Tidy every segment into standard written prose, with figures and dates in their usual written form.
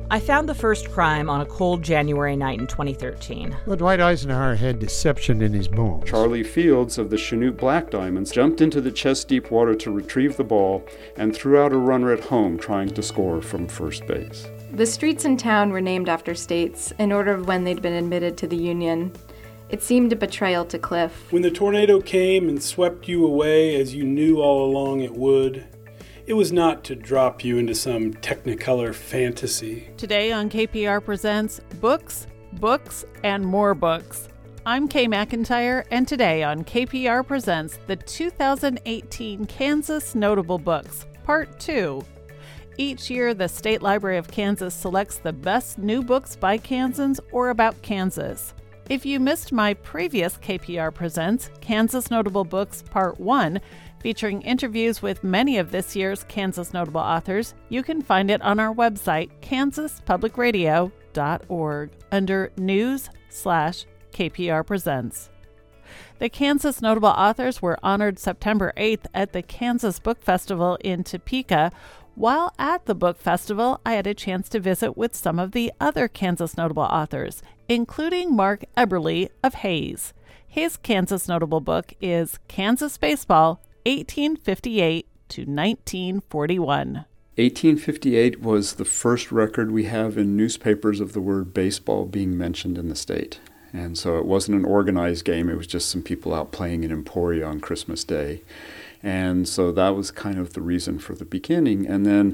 I found the first crime on a cold January night in 2013. Well, Dwight Eisenhower had deception in his bones. Charlie Fields of the Chanute Black Diamonds jumped into the chest-deep water to retrieve the ball and threw out a runner at home trying to score from first base. The streets in town were named after states in order of when they'd been admitted to the Union. It seemed a betrayal to Cliff. When the tornado came and swept you away as you knew all along it would, it was not to drop you into some Technicolor fantasy. Today on KPR Presents Books, Books, and More Books. I'm Kay McIntyre, and today on KPR Presents the 2018 Kansas Notable Books, Part 2. Each year, the State Library of Kansas selects the best new books by Kansans or about Kansas. If you missed my previous KPR Presents Kansas Notable Books Part 1, featuring interviews with many of this year's Kansas notable authors, you can find it on our website, kansaspublicradio.org, under News/KPR Presents. The Kansas notable authors were honored September 8th at the Kansas Book Festival in Topeka. While at the book festival, I had a chance to visit with some of the other Kansas notable authors, including Mark Eberly of Hayes. His Kansas notable book is Kansas Baseball, 1858 to 1941. 1858 was the first record we have in newspapers of the word baseball being mentioned in the state. And so it wasn't an organized game, it was just some people out playing in Emporia on Christmas Day. And so that was kind of the reason for the beginning. And then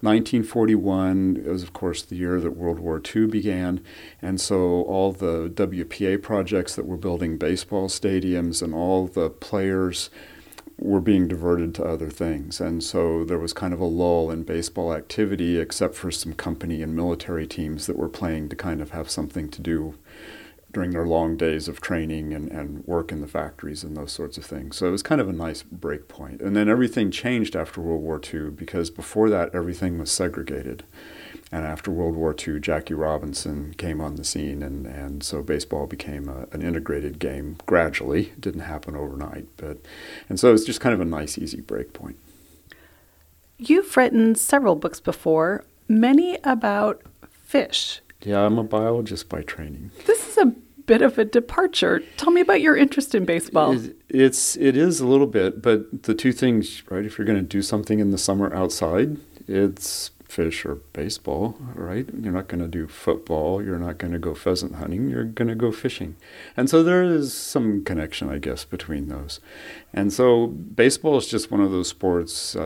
1941 was, of course, the year that World War II began. And so all the WPA projects that were building baseball stadiums and all the players were being diverted to other things. And so there was kind of a lull in baseball activity, except for some company and military teams that were playing to kind of have something to do during their long days of training and work in the factories and those sorts of things. So it was kind of a nice break point. And then everything changed after World War II, because before that, everything was segregated. And after World War II, Jackie Robinson came on the scene, and so baseball became an integrated game gradually. It didn't happen overnight. And so it's just kind of a nice, easy break point. You've written several books before, many about fish. Yeah, I'm a biologist by training. This is a bit of a departure. Tell me about your interest in baseball. It is a little bit, but the two things, right, if you're going to do something in the summer outside, it's fish or baseball, right? You're not going to do football. You're not going to go pheasant hunting. You're going to go fishing. And so there is some connection, I guess, between those. And so baseball is just one of those sports.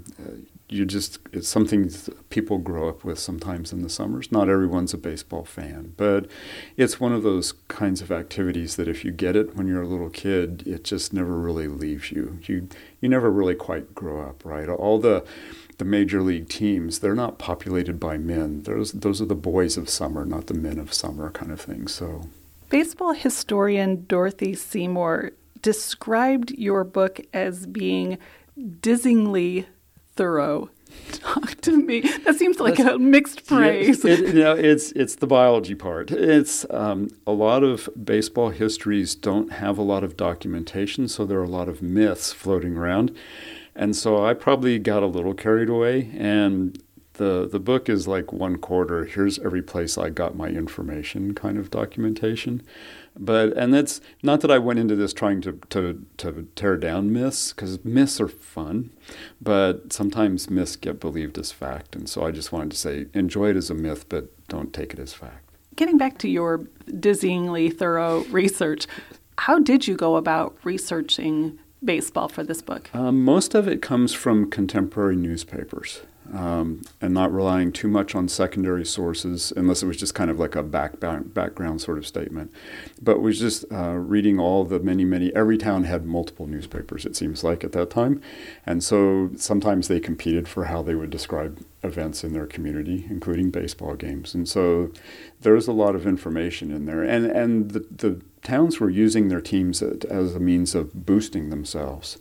It's something people grow up with sometimes in the summers. Not everyone's a baseball fan, but it's one of those kinds of activities that if you get it when you're a little kid, it just never really leaves you. You never really quite grow up, right? All the major league teams, they're not populated by men. Those are the boys of summer, not the men of summer kind of thing. So, baseball historian Dorothy Seymour described your book as being dizzyingly thorough. Talk to me. That seems like a mixed phrase. It's the biology part. It's a lot of baseball histories don't have a lot of documentation, so there are a lot of myths floating around. And so I probably got a little carried away, and the book is like 1/4, here's every place I got my information kind of documentation. And that's not that I went into this trying to tear down myths, because myths are fun, but sometimes myths get believed as fact. And so I just wanted to say, enjoy it as a myth, but don't take it as fact. Getting back to your dizzyingly thorough research, how did you go about researching baseball for this book? Most of it comes from contemporary newspapers. And not relying too much on secondary sources, unless it was just kind of like a background sort of statement. But was just reading all the many, every town had multiple newspapers, it seems like, at that time. And so sometimes they competed for how they would describe events in their community, including baseball games. And so there was a lot of information in there. And the towns were using their teams as a means of boosting themselves.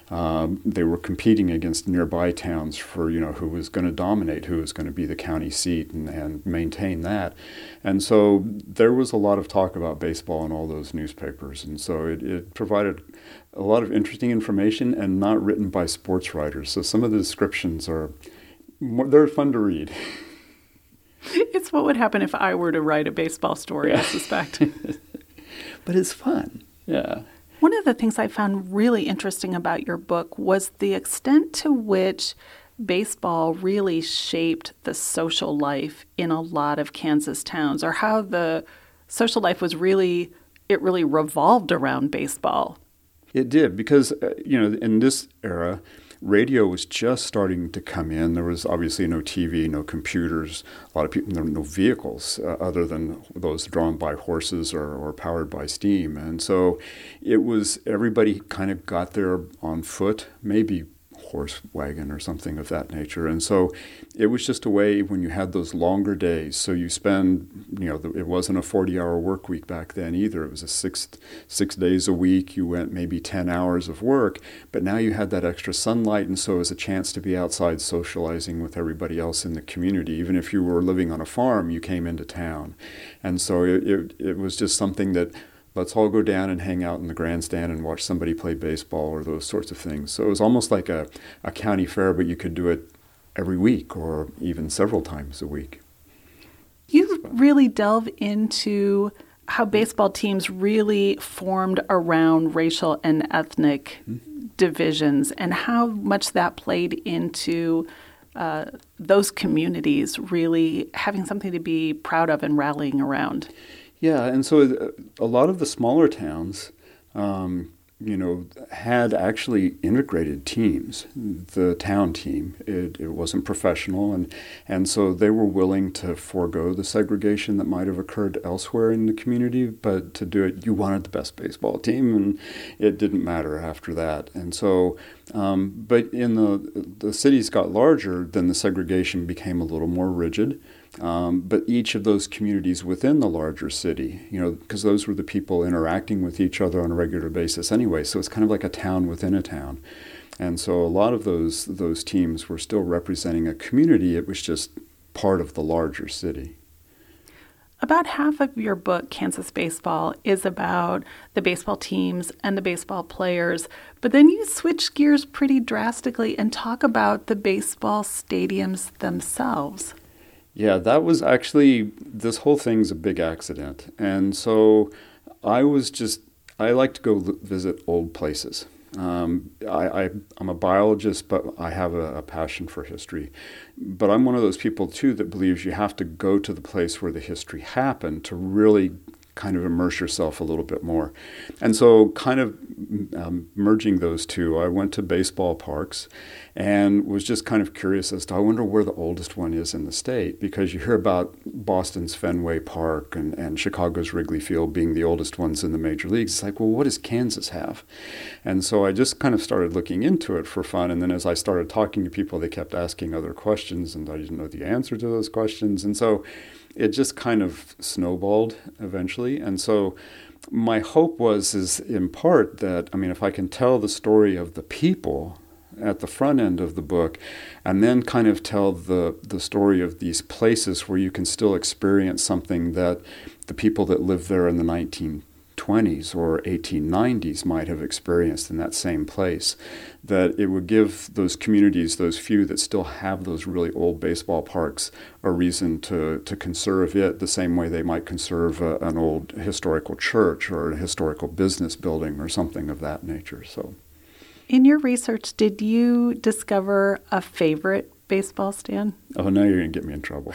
They were competing against nearby towns for, who was going to dominate, who was going to be the county seat and maintain that. And so there was a lot of talk about baseball in all those newspapers. And so it provided a lot of interesting information and not written by sports writers. So some of the descriptions they're fun to read. It's That's what would happen if I were to write a baseball story, I suspect. But it's fun. Yeah. One of the things I found really interesting about your book was the extent to which baseball really shaped the social life in a lot of Kansas towns, or how the social life was really revolved around baseball. It did, because, in this era, radio was just starting to come in. There was obviously no TV, no computers, a lot of people, no vehicles other than those drawn by horses or powered by steam. And so it was, everybody kind of got there on foot, maybe horse wagon or something of that nature. And so it was just a way when you had those longer days. So you spend, it wasn't a 40-hour work week back then either. It was a six days a week. You went maybe 10 hours of work, but now you had that extra sunlight. And so it was a chance to be outside socializing with everybody else in the community. Even if you were living on a farm, you came into town. And so it was just something that, let's all go down and hang out in the grandstand and watch somebody play baseball or those sorts of things. So it was almost like a county fair, but you could do it every week or even several times a week. You really delve into how baseball teams really formed around racial and ethnic divisions and how much that played into those communities really having something to be proud of and rallying around. Yeah, and so a lot of the smaller towns, had actually integrated teams. The town team, it wasn't professional, and so they were willing to forego the segregation that might have occurred elsewhere in the community, but to do it, you wanted the best baseball team, and it didn't matter after that. And so, but in the cities got larger, then the segregation became a little more rigid. But each of those communities within the larger city, because those were the people interacting with each other on a regular basis anyway, so it's kind of like a town within a town. And so a lot of those teams were still representing a community. It was just part of the larger city. About half of your book, Kansas Baseball, is about the baseball teams and the baseball players, but then you switch gears pretty drastically and talk about the baseball stadiums themselves. Yeah, that was actually, this whole thing's a big accident. And so I like to go visit old places. I'm a biologist, but I have a passion for history. But I'm one of those people, too, that believes you have to go to the place where the history happened to really kind of immerse yourself a little bit more. And so kind of merging those two, I went to baseball parks and was just kind of curious as to, I wonder where the oldest one is in the state, because you hear about Boston's Fenway Park and Chicago's Wrigley Field being the oldest ones in the major leagues. It's like, well, what does Kansas have? And so I just kind of started looking into it for fun. And then as I started talking to people, they kept asking other questions, and I didn't know the answer to those questions. And so it just kind of snowballed eventually. And so my hope is in part that, if I can tell the story of the people at the front end of the book, and then kind of tell the story of these places where you can still experience something that the people that lived there in the 1920s or 1890s might have experienced in that same place, that it would give those communities, those few that still have those really old baseball parks, a reason to conserve it the same way they might conserve an old historical church or a historical business building or something of that nature. So, in your research, did you discover a favorite baseball stand? Oh, now you're going to get me in trouble.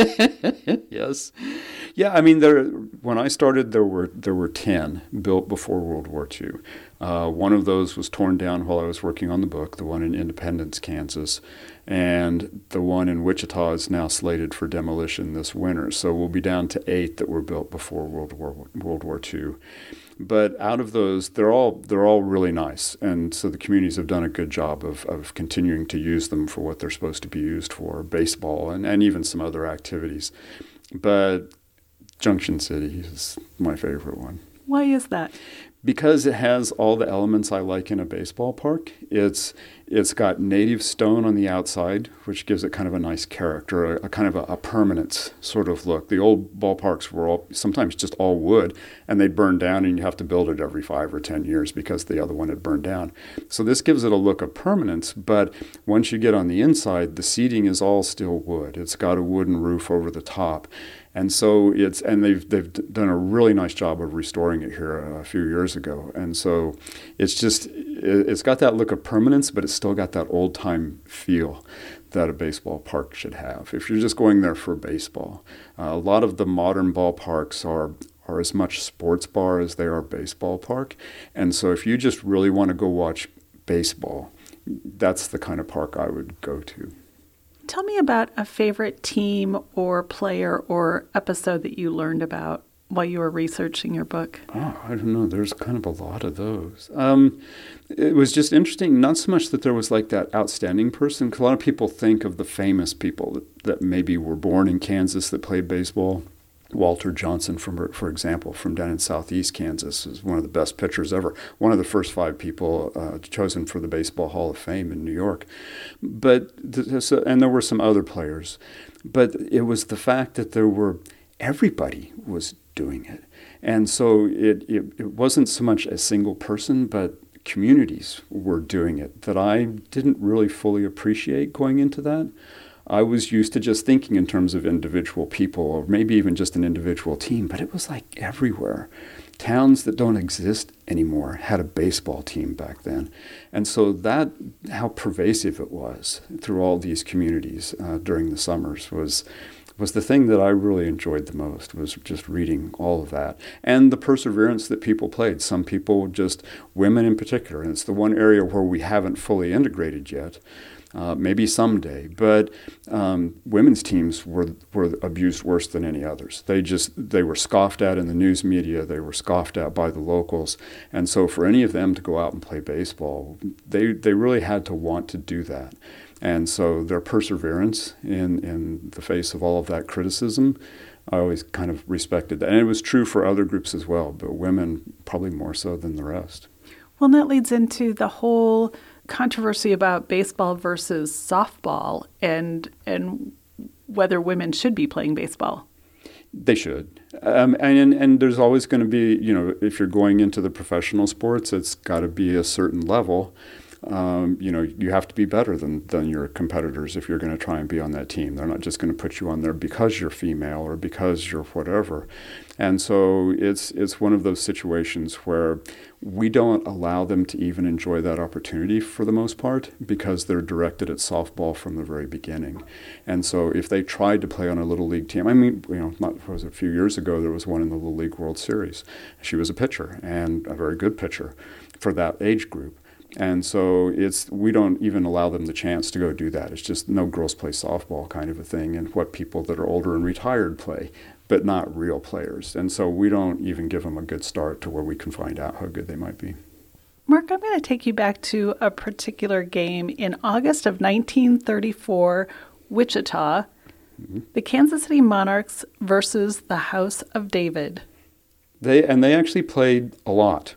Yes. Yeah, when I started, there were 10 built before World War II. One of those was torn down while I was working on the book, the one in Independence, Kansas, and the one in Wichita is now slated for demolition this winter. So we'll be down to 8 that were built before World War II. But out of those, they're all really nice, and so the communities have done a good job of continuing to use them for what they're supposed to be used for, baseball and even some other activities. But Junction City is my favorite one. Why is that? Because it has all the elements I like in a baseball park. It's It's got native stone on the outside, which gives it kind of a nice character, a kind of a permanence sort of look. The old ballparks were sometimes just all wood, and they'd burn down, and you have to build it every 5 or 10 years because the other one had burned down. So this gives it a look of permanence, but once you get on the inside, the seating is all still wood. It's got a wooden roof over the top. And so they've done a really nice job of restoring it here a few years ago. And so it's got that look of permanence, but it's still got that old time feel that a baseball park should have. If you're just going there for baseball, a lot of the modern ballparks are as much sports bar as they are baseball park. And so if you just really want to go watch baseball, that's the kind of park I would go to. Tell me about a favorite team or player or episode that you learned about while you were researching your book. Oh, I don't know. There's kind of a lot of those. It was just interesting, not so much that there was like that outstanding person, because a lot of people think of the famous people that maybe were born in Kansas that played baseball. Walter Johnson, for example, from down in southeast Kansas, is one of the best pitchers ever. One of the first 5 people chosen for the Baseball Hall of Fame in New York. And there were some other players. But it was the fact that everybody was doing it. And so it wasn't so much a single person, but communities were doing it that I didn't really fully appreciate going into that. I was used to just thinking in terms of individual people or maybe even just an individual team, but it was like everywhere. Towns that don't exist anymore had a baseball team back then. And so how pervasive it was through all these communities during the summers was the thing that I really enjoyed the most, was just reading all of that. And the perseverance that people played. Some people, just women in particular, and it's the one area where we haven't fully integrated yet. Maybe someday, but women's teams were abused worse than any others. They were scoffed at in the news media. They were scoffed at by the locals, and so for any of them to go out and play baseball, they really had to want to do that. And so their perseverance in the face of all of that criticism, I always kind of respected that. And it was true for other groups as well, but women probably more so than the rest. Well, and that leads into the whole controversy about baseball versus softball and whether women should be playing baseball. They should. And there's always going to be, if you're going into the professional sports, it's got to be a certain level. You have to be better than your competitors if you're going to try and be on that team. They're not just going to put you on there because you're female or because you're whatever. And so it's one of those situations where we don't allow them to even enjoy that opportunity for the most part because they're directed at softball from the very beginning. And so if they tried to play on a Little League team, a few years ago there was one in the Little League World Series. She was a pitcher and a very good pitcher for that age group. And so we don't even allow them the chance to go do that. It's just no girls play softball kind of a thing, and what people that are older and retired play, but not real players. And so we don't even give them a good start to where we can find out how good they might be. Mark, I'm going to take you back to a particular game in August of 1934, Wichita, the Kansas City Monarchs versus the House of David. They actually played a lot.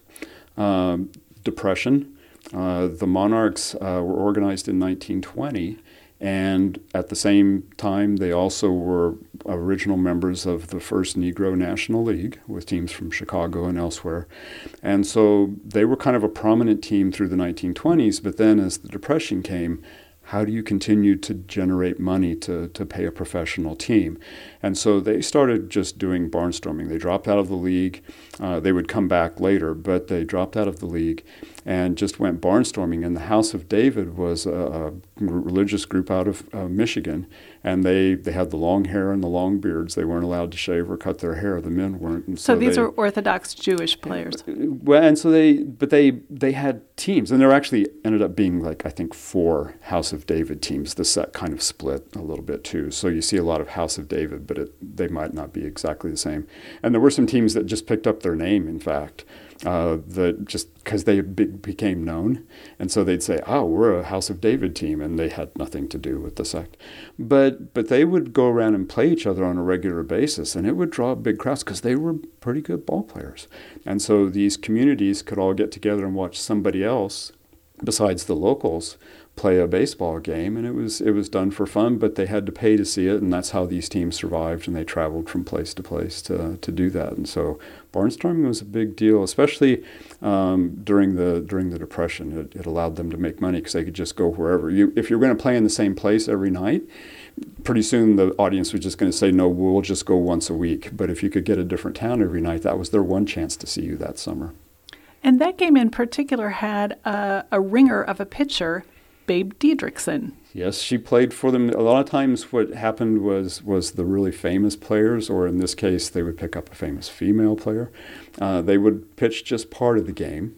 Depression. The Monarchs were organized in 1920, and at the same time, they also were original members of the first Negro National League with teams from Chicago and elsewhere. And so they were kind of a prominent team through the 1920s, but then as the Depression came, how do you continue to generate money to pay a professional team? And so they started just doing barnstorming. They dropped out of the league. They would come back later, but they dropped out of the league and just went barnstorming. And the House of David was a religious group out of Michigan, and they had the long hair and the long beards. They weren't allowed to shave or cut their hair. The men weren't. And so these are Orthodox Jewish players. Well, and so they had teams, and there actually ended up being I think 4 House of David teams. The set kind of split a little bit too. So you see a lot of House of David, but they might not be exactly the same. And there were some teams that just picked up their name, in fact, that just because they became known. And so they'd say, oh, we're a House of David team, and they had nothing to do with the sect. But they would go around and play each other on a regular basis, and it would draw big crowds because they were pretty good ball players. And so these communities could all get together and watch somebody else besides the locals, play a baseball game, and it was done for fun, but they had to pay to see it, and that's how these teams survived, and they traveled from place to place to do that. And so barnstorming was a big deal, especially during the Depression. It allowed them to make money because they could just go wherever. If you're going to play in the same place every night, pretty soon the audience was just going to say, no, we'll just go once a week. But if you could get a different town every night, that was their one chance to see you that summer. And that game in particular had a ringer of a pitcher, Babe Didrikson. Yes, she played for them. A lot of times what happened was the really famous players, or in this case, they would pick up a famous female player. They would pitch just part of the game,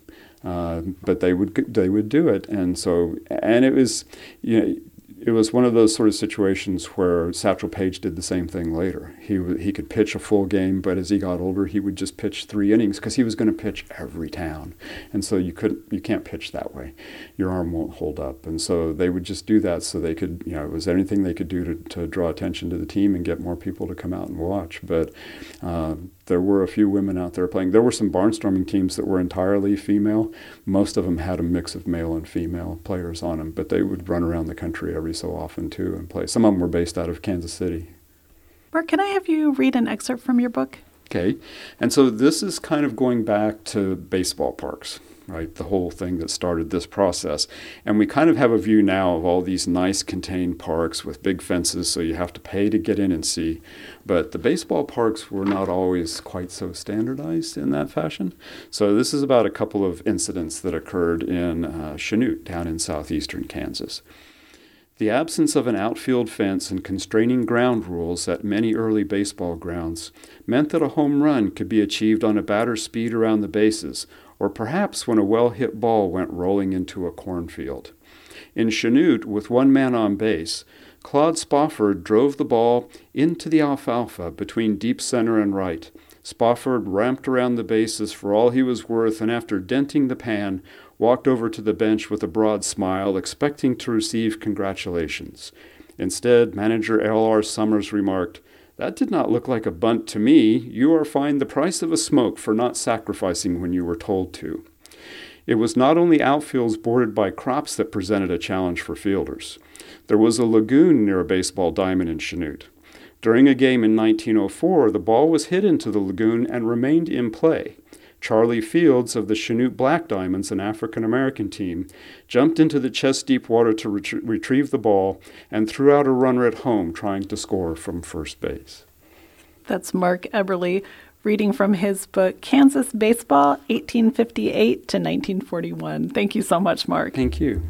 but they would do it. And it was, it was one of those sort of situations where Satchel Paige did the same thing later. He could pitch a full game, but as he got older, he would just pitch 3 innings because he was going to pitch every town. And so you can't pitch that way. Your arm won't hold up. And so they would just do that so they could, it was anything they could do to draw attention to the team and get more people to come out and watch. But there were a few women out there playing. There were some barnstorming teams that were entirely female. Most of them had a mix of male and female players on them, but they would run around the country every so often too and play. Some of them were based out of Kansas City. Mark, can I have you read an excerpt from your book? Okay. And so this is kind of going back to baseball parks, right? The whole thing that started this process. And we kind of have a view now of all these nice contained parks with big fences, so you have to pay to get in and see. But the baseball parks were not always quite so standardized in that fashion. So this is about a couple of incidents that occurred in Chanute down in southeastern Kansas. The absence of an outfield fence and constraining ground rules at many early baseball grounds meant that a home run could be achieved on a batter's speed around the bases, or perhaps when a well-hit ball went rolling into a cornfield. In Chanute, with one man on base, Claude Spofford drove the ball into the alfalfa between deep center and right. Spofford ramped around the bases for all he was worth, and after denting the pan, walked over to the bench with a broad smile, expecting to receive congratulations. Instead, manager L.R. Summers remarked, "That did not look like a bunt to me. You are fined the price of a smoke for not sacrificing when you were told to." It was not only outfields bordered by crops that presented a challenge for fielders. There was a lagoon near a baseball diamond in Chanute. During a game in 1904, the ball was hit into the lagoon and remained in play. Charlie Fields of the Chanute Black Diamonds, an African-American team, jumped into the chest-deep water to retrieve the ball and threw out a runner at home trying to score from first base. That's Mark Eberly reading from his book, Kansas Baseball, 1858 to 1941. Thank you so much, Mark. Thank you.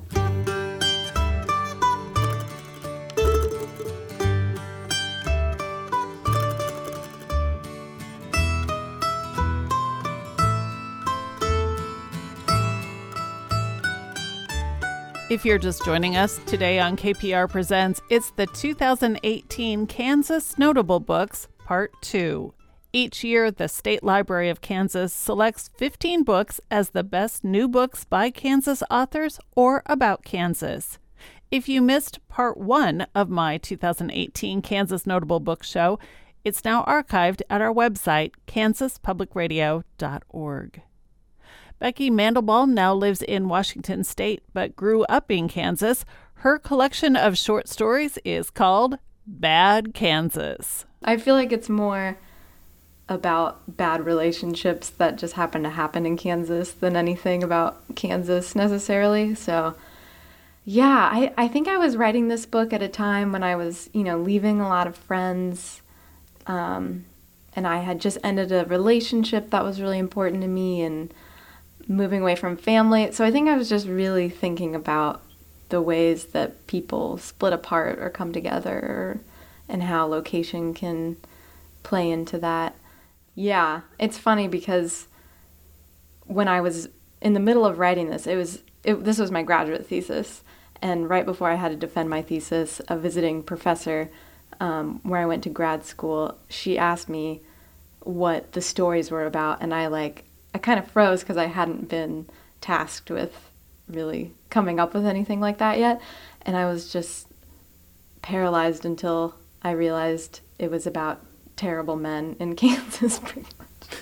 If you're just joining us today on KPR Presents, it's the 2018 Kansas Notable Books, Part 2. Each year, the State Library of Kansas selects 15 books as the best new books by Kansas authors or about Kansas. If you missed Part 1 of my 2018 Kansas Notable Book Show, it's now archived at our website, kansaspublicradio.org. Becky Mandelbaum now lives in Washington State, but grew up in Kansas. Her collection of short stories is called Bad Kansas. I feel like it's more about bad relationships that just happen to happen in Kansas than anything about Kansas necessarily. So, yeah, I think I was writing this book at a time when I was, leaving a lot of friends, and I had just ended a relationship that was really important to me, and moving away from family. So I think I was just really thinking about the ways that people split apart or come together, and how location can play into that. Yeah, it's funny because when I was in the middle of writing this, this was my graduate thesis, and right before I had to defend my thesis, a visiting professor where I went to grad school, she asked me what the stories were about, and I kind of froze because I hadn't been tasked with really coming up with anything like that yet. And I was just paralyzed until I realized it was about terrible men in Kansas, pretty much. The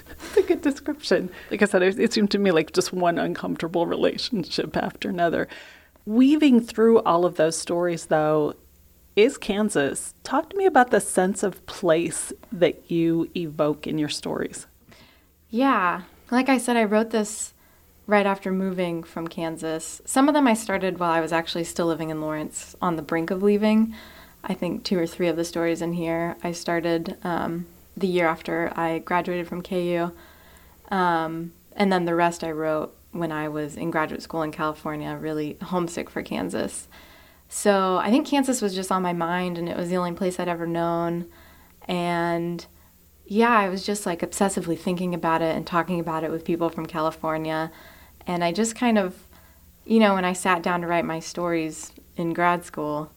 good description. Like I said, it seemed to me like just one uncomfortable relationship after another. Weaving through all of those stories, though, is Kansas. Talk to me about the sense of place that you evoke in your stories. Yeah. Like I said, I wrote this right after moving from Kansas. Some of them I started while I was actually still living in Lawrence, on the brink of leaving. I think 2 or 3 of the stories in here I started the year after I graduated from KU. And then the rest I wrote when I was in graduate school in California, really homesick for Kansas. So I think Kansas was just on my mind, and it was the only place I'd ever known. And yeah, I was just like obsessively thinking about it and talking about it with people from California. And I just kind of, when I sat down to write my stories in grad school,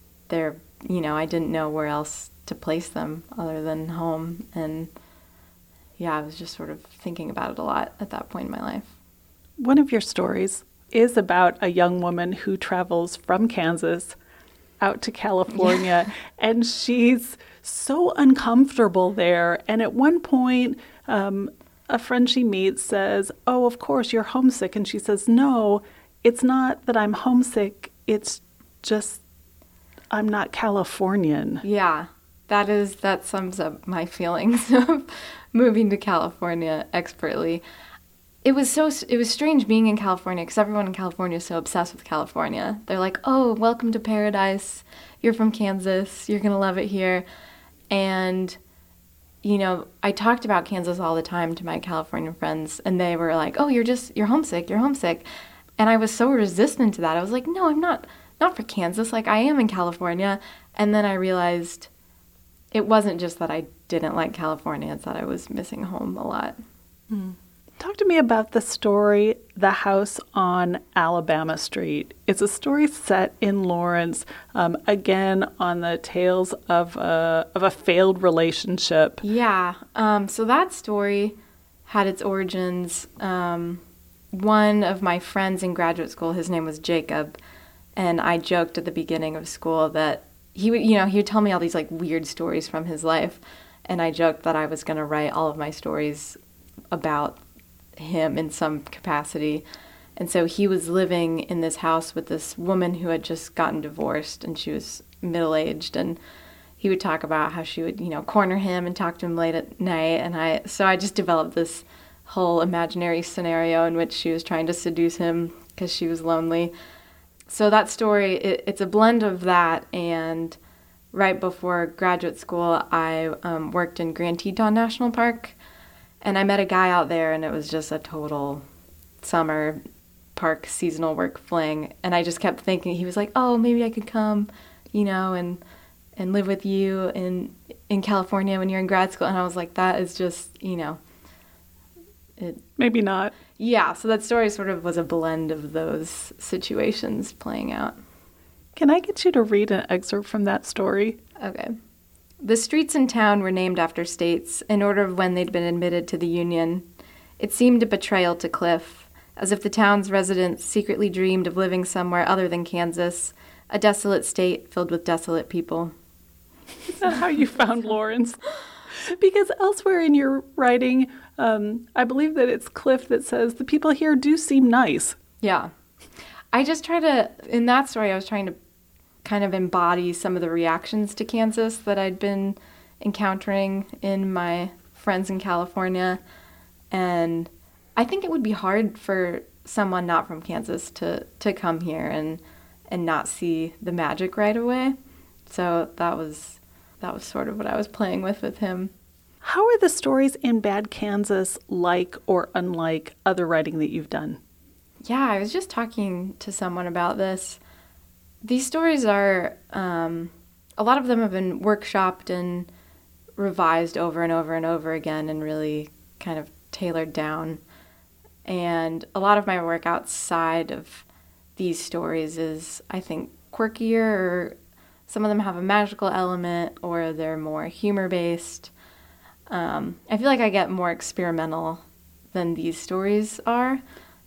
I didn't know where else to place them other than home. And yeah, I was just sort of thinking about it a lot at that point in my life. One of your stories is about a young woman who travels from Kansas out to California, and she's so uncomfortable there. And at one point, a friend she meets says, "Oh, of course, you're homesick." And she says, "No, it's not that I'm homesick. It's just I'm not Californian." Yeah, that sums up my feelings of moving to California expertly. It was strange being in California because everyone in California is so obsessed with California. They're like, "Oh, welcome to paradise. You're from Kansas. You're going to love it here." And, I talked about Kansas all the time to my California friends, and they were like, "Oh, you're homesick. You're homesick." And I was so resistant to that. I was like, "No, I'm not for Kansas. Like, I am in California." And then I realized it wasn't just that I didn't like California. It's that I was missing home a lot. Mm. Talk to me about the story, The House on Alabama Street. It's a story set in Lawrence, again, on the tales of a failed relationship. Yeah. So that story had its origins. One of my friends in graduate school, his name was Jacob, and I joked at the beginning of school that he would tell me all these like weird stories from his life, and I joked that I was going to write all of my stories about him in some capacity. And so he was living in this house with this woman who had just gotten divorced, and she was middle-aged, and he would talk about how she would, corner him and talk to him late at night. And I just developed this whole imaginary scenario in which she was trying to seduce him because she was lonely. So that story, it's a blend of that, and right before graduate school, I worked in Grand Teton National Park. And I met a guy out there, and it was just a total summer park seasonal work fling. And I just kept thinking, he was like, "Oh, maybe I could come, and live with you in California when you're in grad school." And I was like, that is just, Maybe not. Yeah, so that story sort of was a blend of those situations playing out. Can I get you to read an excerpt from that story? Okay. The streets in town were named after states in order of when they'd been admitted to the Union. It seemed a betrayal to Cliff, as if the town's residents secretly dreamed of living somewhere other than Kansas, a desolate state filled with desolate people. Is that how you found Lawrence? Because elsewhere in your writing, I believe that it's Cliff that says, "The people here do seem nice." Yeah. I just in that story, I was trying to kind of embody some of the reactions to Kansas that I'd been encountering in my friends in California. And I think it would be hard for someone not from Kansas to come here and not see the magic right away. So that was sort of what I was playing with him. How are the stories in Bad Kansas like or unlike other writing that you've done? Yeah, I was just talking to someone about this. These stories are, a lot of them have been workshopped and revised over and over and over again and really kind of tailored down. And a lot of my work outside of these stories is, I think, quirkier, or some of them have a magical element, or they're more humor-based. I feel like I get more experimental than these stories are.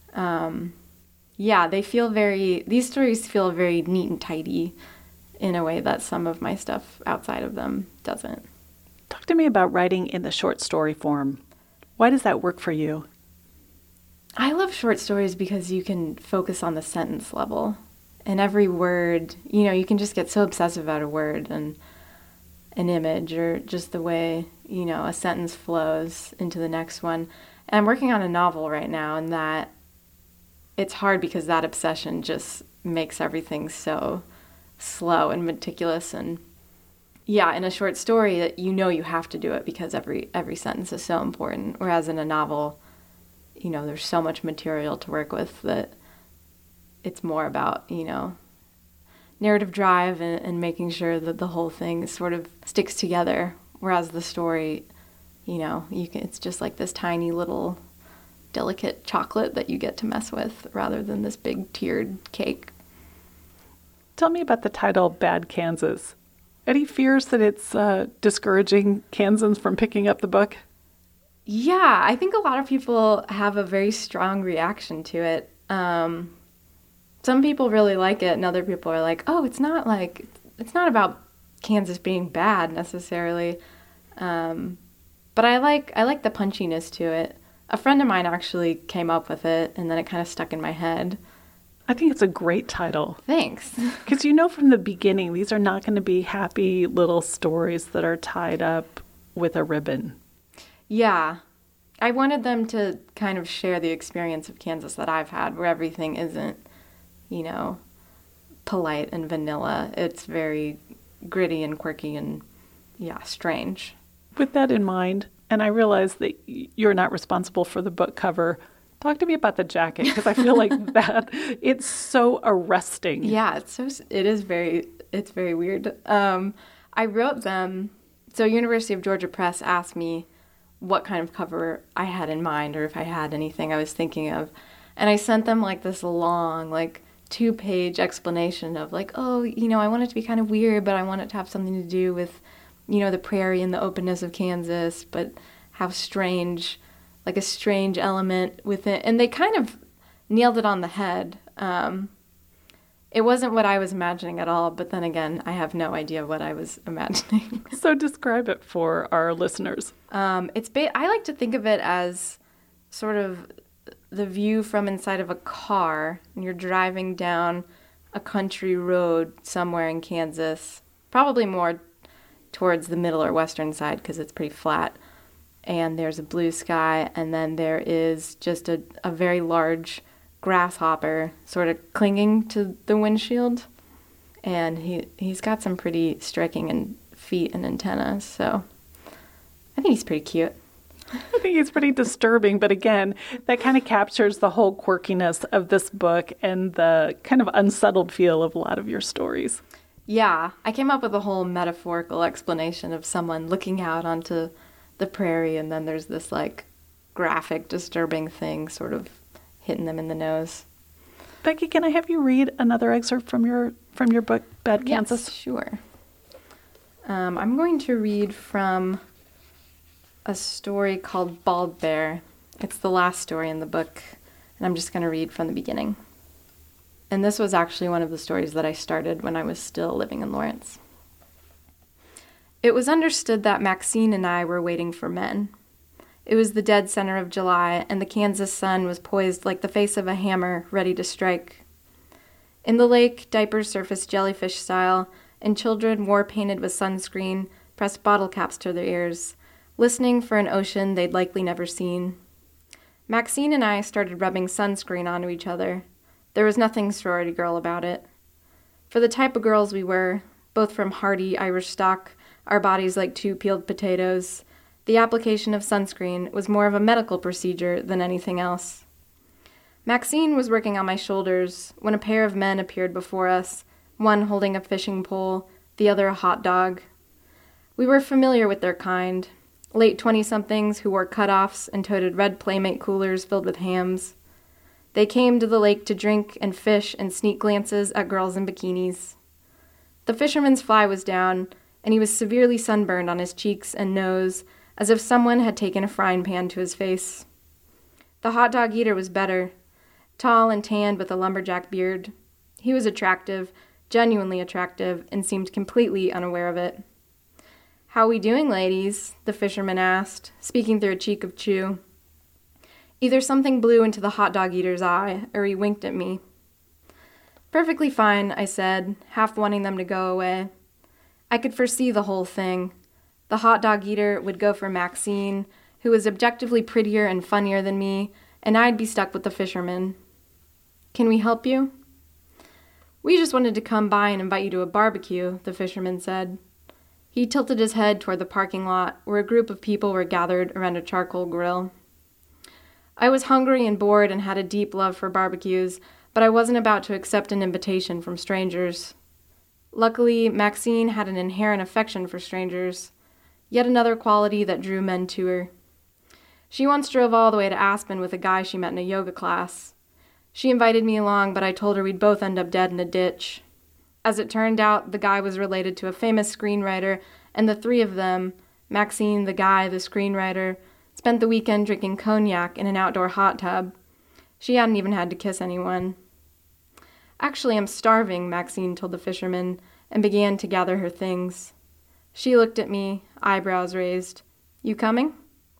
Yeah, these stories feel very neat and tidy in a way that some of my stuff outside of them doesn't. Talk to me about writing in the short story form. Why does that work for you? I love short stories because you can focus on the sentence level. And every word, you can just get so obsessive about a word and an image or just the way, a sentence flows into the next one. And I'm working on a novel right now, and that it's hard because that obsession just makes everything so slow and meticulous. And yeah, in a short story, that you have to do it because every sentence is so important. Whereas in a novel, there's so much material to work with that it's more about, narrative drive and making sure that the whole thing sort of sticks together. Whereas the story, it's just like this tiny little delicate chocolate that you get to mess with rather than this big tiered cake. Tell me about the title Bad Kansas. Any fears that it's discouraging Kansans from picking up the book? Yeah, I think a lot of people have a very strong reaction to it. Some people really like it, and other people are like, oh, it's not about Kansas being bad necessarily. But I like the punchiness to it. A friend of mine actually came up with it, and then it kind of stuck in my head. I think it's a great title. Thanks. Because from the beginning, these are not going to be happy little stories that are tied up with a ribbon. Yeah. I wanted them to kind of share the experience of Kansas that I've had, where everything isn't, polite and vanilla. It's very gritty and quirky and, strange. With that in mind, and I realize that you're not responsible for the book cover, talk to me about the jacket, because I feel like that it's so arresting. Yeah, it's very weird. I wrote them, so University of Georgia Press asked me what kind of cover I had in mind or if I had anything I was thinking of. And I sent them this long, 2-page explanation of I want it to be kind of weird, but I want it to have something to do with, the prairie and the openness of Kansas, but have strange, a strange element with it. And they kind of nailed it on the head. It wasn't what I was imagining at all, but then again, I have no idea what I was imagining. So describe it for our listeners. I like to think of it as sort of the view from inside of a car, and you're driving down a country road somewhere in Kansas, probably more towards the middle or western side because it's pretty flat. And there's a blue sky, and then there is just a very large grasshopper sort of clinging to the windshield. And he's got some pretty striking feet and antennas, so I think he's pretty cute. I think it's pretty disturbing, but again, that kind of captures the whole quirkiness of this book and the kind of unsettled feel of a lot of your stories. Yeah, I came up with a whole metaphorical explanation of someone looking out onto the prairie, and then there's this graphic, disturbing thing sort of hitting them in the nose. Becky, can I have you read another excerpt from your book, Bad Kansas? Yes, sure. I'm going to read from a story called Bald Bear. It's the last story in the book, and I'm just going to read from the beginning. And this was actually one of the stories that I started when I was still living in Lawrence. It was understood that Maxine and I were waiting for men. It was the dead center of July, and the Kansas sun was poised like the face of a hammer, ready to strike. In the lake, diapers surfaced jellyfish style, and children, war-painted with sunscreen, pressed bottle caps to their ears, listening for an ocean they'd likely never seen. Maxine and I started rubbing sunscreen onto each other. There was nothing sorority girl about it. For the type of girls we were, both from hardy Irish stock, our bodies like 2 peeled potatoes, the application of sunscreen was more of a medical procedure than anything else. Maxine was working on my shoulders when a pair of men appeared before us, one holding a fishing pole, the other a hot dog. We were familiar with their kind, late 20-somethings who wore cutoffs and toted red Playmate coolers filled with hams. They came to the lake to drink and fish and sneak glances at girls in bikinis. The fisherman's fly was down, and he was severely sunburned on his cheeks and nose, as if someone had taken a frying pan to his face. The hot dog eater was better, tall and tanned with a lumberjack beard. He was attractive, genuinely attractive, and seemed completely unaware of it. "How we doing, ladies?" the fisherman asked, speaking through a cheek of chew. Either something blew into the hot dog eater's eye, or he winked at me. Perfectly fine, I said, half wanting them to go away. I could foresee the whole thing. The hot dog eater would go for Maxine, who was objectively prettier and funnier than me, and I'd be stuck with the fisherman. Can we help you? We just wanted to come by and invite you to a barbecue, the fisherman said. He tilted his head toward the parking lot, where a group of people were gathered around a charcoal grill. I was hungry and bored and had a deep love for barbecues, but I wasn't about to accept an invitation from strangers. Luckily, Maxine had an inherent affection for strangers, yet another quality that drew men to her. She once drove all the way to Aspen with a guy she met in a yoga class. She invited me along, but I told her we'd both end up dead in a ditch. As it turned out, the guy was related to a famous screenwriter, and the three of them, Maxine, the guy, the screenwriter, spent the weekend drinking cognac in an outdoor hot tub. She hadn't even had to kiss anyone. Actually, I'm starving, Maxine told the fisherman, and began to gather her things. She looked at me, eyebrows raised. You coming?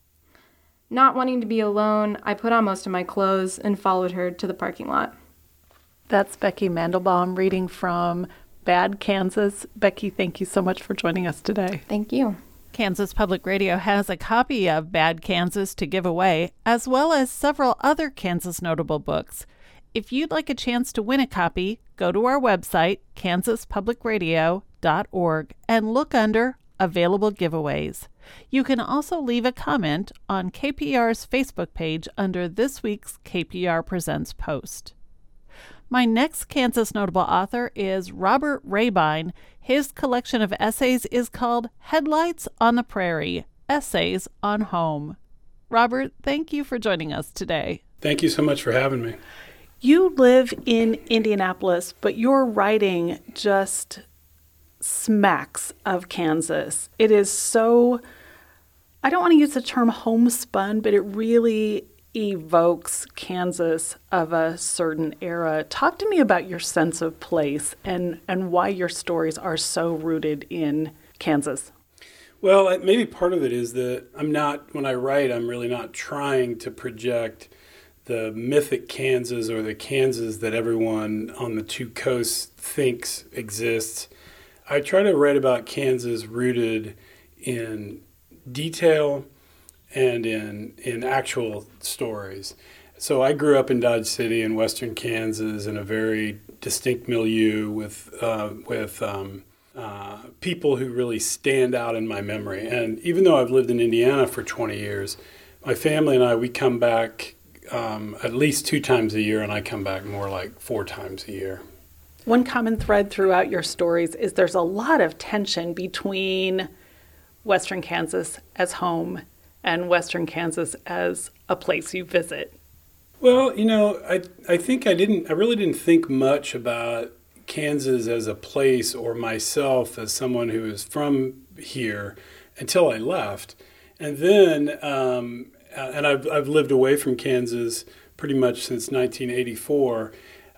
Not wanting to be alone, I put on most of my clothes and followed her to the parking lot. That's Becky Mandelbaum reading from Bad Kansas. Becky, thank you so much for joining us today. Thank you. Kansas Public Radio has a copy of Bad Kansas to give away, as well as several other Kansas notable books. If you'd like a chance to win a copy, go to our website, kansaspublicradio.org, and look under Available Giveaways. You can also leave a comment on KPR's Facebook page under this week's KPR Presents post. My next Kansas notable author is Robert Rabine. His collection of essays is called Headlights on the Prairie, Essays on Home. Robert, thank you for joining us today. Thank you so much for having me. You live in Indianapolis, but your writing just smacks of Kansas. It is so, I don't want to use the term homespun, but it really evokes Kansas of a certain era. Talk to me about your sense of place and why your stories are so rooted in Kansas. Well, maybe part of it is that when I write, I'm really not trying to project the mythic Kansas or the Kansas that everyone on the two coasts thinks exists. I try to write about Kansas rooted in detail and in actual stories. So I grew up in Dodge City in western Kansas in a very distinct milieu with people who really stand out in my memory. And even though I've lived in Indiana for 20 years, my family and we come back at least 2 times a year, and I come back more like 4 times a year. One common thread throughout your stories is there's a lot of tension between western Kansas as home and western Kansas as a place you visit. Well, I think I really didn't think much about Kansas as a place or myself as someone who is from here until I left. And then, and I've lived away from Kansas pretty much since 1984.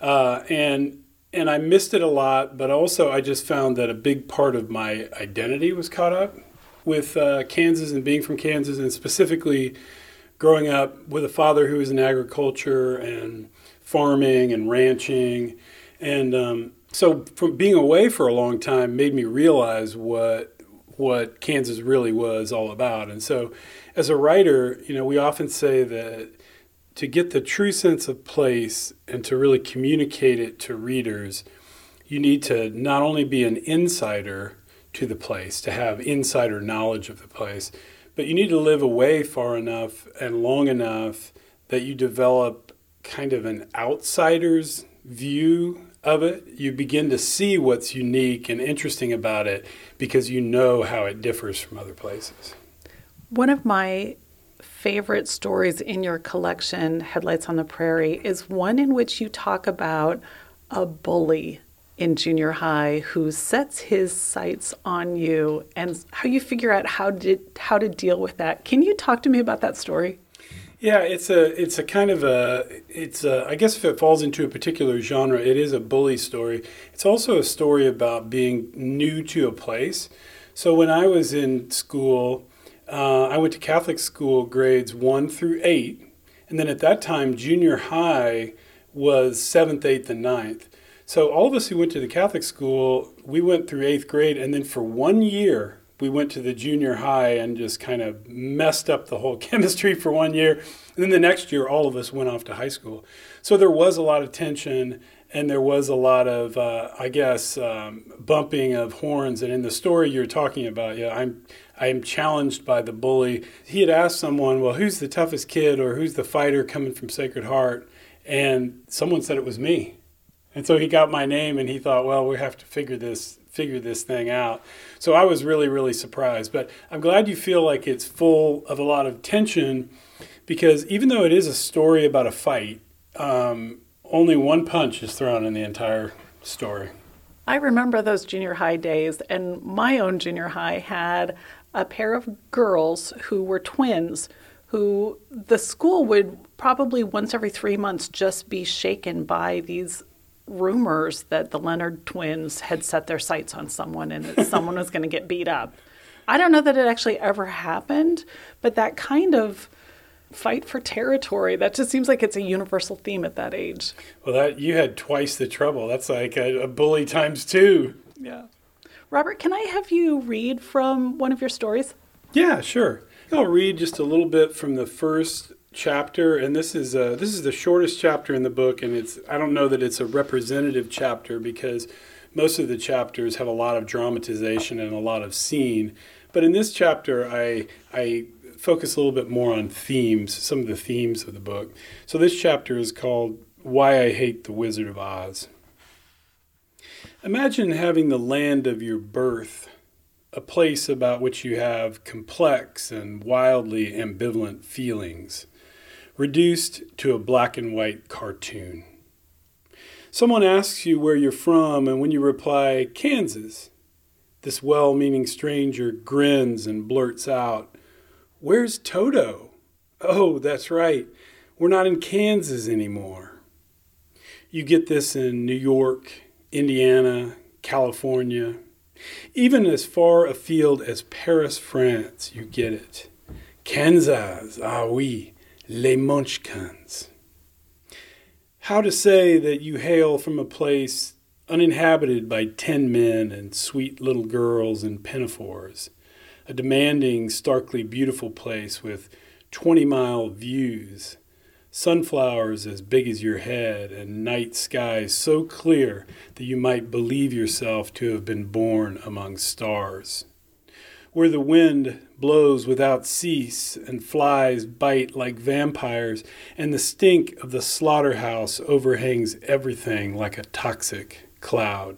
And I missed it a lot, but also I just found that a big part of my identity was caught up with Kansas and being from Kansas, and specifically growing up with a father who was in agriculture and farming and ranching. And so from being away for a long time made me realize what Kansas really was all about. And so as a writer, we often say that to get the true sense of place and to really communicate it to readers, you need to not only be an insider to the place, to have insider knowledge of the place, but you need to live away far enough and long enough that you develop kind of an outsider's view of it. You begin to see what's unique and interesting about it because you know how it differs from other places. One of my favorite stories in your collection, Headlights on the Prairie, is one in which you talk about a bully in junior high who sets his sights on you and how you figure out how to deal with that. Can you talk to me about that story? Yeah, it's a kind of I guess if it falls into a particular genre, it is a bully story. It's also a story about being new to a place. So when I was in school, I went to Catholic school grades 1 through 8, And then at that time, junior high was 7th, 8th, and 9th. So all of us who went to the Catholic school, we went through 8th grade, and then for 1 year, we went to the junior high and just kind of messed up the whole chemistry for 1 year. And then the next year, all of us went off to high school. So there was a lot of tension, and there was a lot of, bumping of horns. And in the story you're talking about, I am challenged by the bully. He had asked someone, well, who's the toughest kid or who's the fighter coming from Sacred Heart? And someone said it was me. And so he got my name and he thought, well, we have to figure this thing out. So I was really, really surprised. But I'm glad you feel like it's full of a lot of tension, because even though it is a story about a fight, only one punch is thrown in the entire story. I remember those junior high days, and my own junior high had a pair of girls who were twins, who the school would probably once every 3 months just be shaken by these rumors that the Leonard twins had set their sights on someone and that someone was going to get beat up. I don't know that it actually ever happened, but that kind of fight for territory, that just seems like it's a universal theme at that age. Well, you had twice the trouble. That's like a bully times 2. Yeah. Robert, can I have you read from one of your stories? Yeah, sure. I'll read just a little bit from the first chapter, and this is the shortest chapter in the book, and I don't know that it's a representative chapter because most of the chapters have a lot of dramatization and a lot of scene. But in this chapter, I focus a little bit more on themes, some of the themes of the book. So this chapter is called Why I Hate the Wizard of Oz. Imagine having the land of your birth, a place about which you have complex and wildly ambivalent feelings, reduced to a black and white cartoon. Someone asks you where you're from, and when you reply, Kansas, this well-meaning stranger grins and blurts out, "Where's Toto?" "Oh, that's right. We're not in Kansas anymore." You get this in New York, Indiana, California. Even as far afield as Paris, France, you get it. Kansas, ah oui, les Munchkins. How to say that you hail from a place uninhabited by 10 men and sweet little girls in pinafores, a demanding, starkly beautiful place with 20-mile views, sunflowers as big as your head, and night skies so clear that you might believe yourself to have been born among stars, where the wind blows without cease and flies bite like vampires, and the stink of the slaughterhouse overhangs everything like a toxic cloud,